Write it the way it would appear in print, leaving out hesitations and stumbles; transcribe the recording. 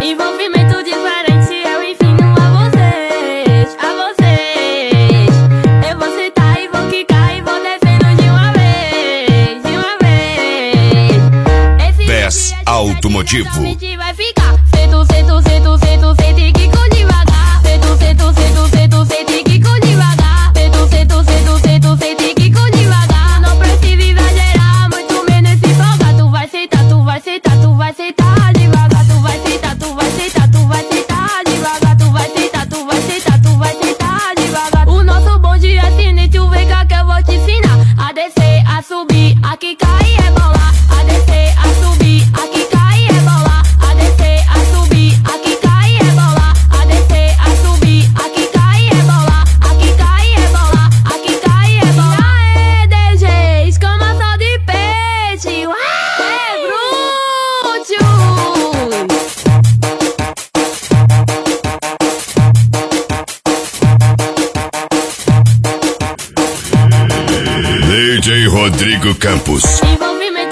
Envolvimento diferente, eu ensino a vocês, a vocês. Eu vou sentar e vou quicar e vou descendo de uma vez, de uma vez. Esse Best Automotivo. a gente vai ficar. Sento, sento, sento, sento, sento e quico devagar. Sento, sento, sento, sento, sento e quico devagar. Sento, sento, sento, sento, sento e quico devagar. Não precisa exagerar, muito menos se empolgar. Tu vai sentar, tu vai sentar, tu vai sentar devagar. Tu vai sentar, tu vai sentar, tu vai sentar devagar. Tu vai sentar, tu vai sentar, tu vai sentar devagar. O nosso bonde é sinistro, vem cá que eu vou te ensinar a descer, a subir, a quicar e rebolar. A descer, a subir, a quicar e rebolar. A descer, a subir, a quicar e rebolar. A descer, a subir, a quicar e rebolar. A quicar e rebolar, a quicar e rebolar. Aê, DG, escamação de peixe. Ué, bruxo. DJ Rodrigo Campos. Envolvimento